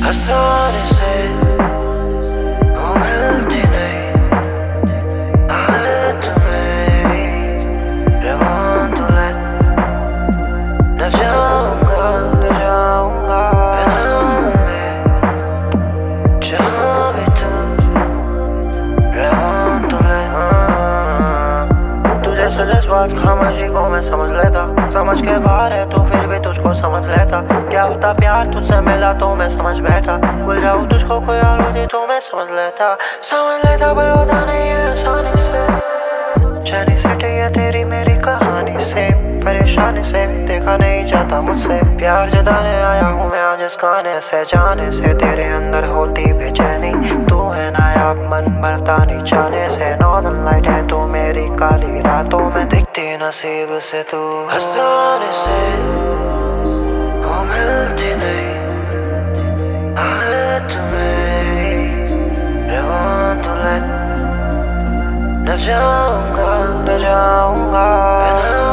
आसानी से वो मिलती नहीं हालत मेरी रवान तो let न जाऊंगा बिना मिले जहाँ भी तू रवान तो let तुझे जज्बात खामोशी को मैं समझ लेता, समझ के बाहर है तो फिर भी तुझको समझ लेता। क्या होता प्यार तुझसे मिला तो मैं समझ बैठा, भूल जाऊँ तुझको कोई और होती तो मैं समझ लेता पर होता नहीं है आसानी से। जानी सटी है तेरी मेरी कहानी से, परेशानी से देखा नहीं जाता मुझसे। प्यार जताने आया हूँ मैं आज इस गाने से, जाने से तेरे अंदर होती बेचैनी। तू है नायाब मन भरता नहीं जाने से, नॉर्दर्न लाइट है तू मेरी काली रातों में दिखती नसीब से। तू आसानी से वो मिलती नहीं हालत मेरी रवान तो let न जाऊंगा बिना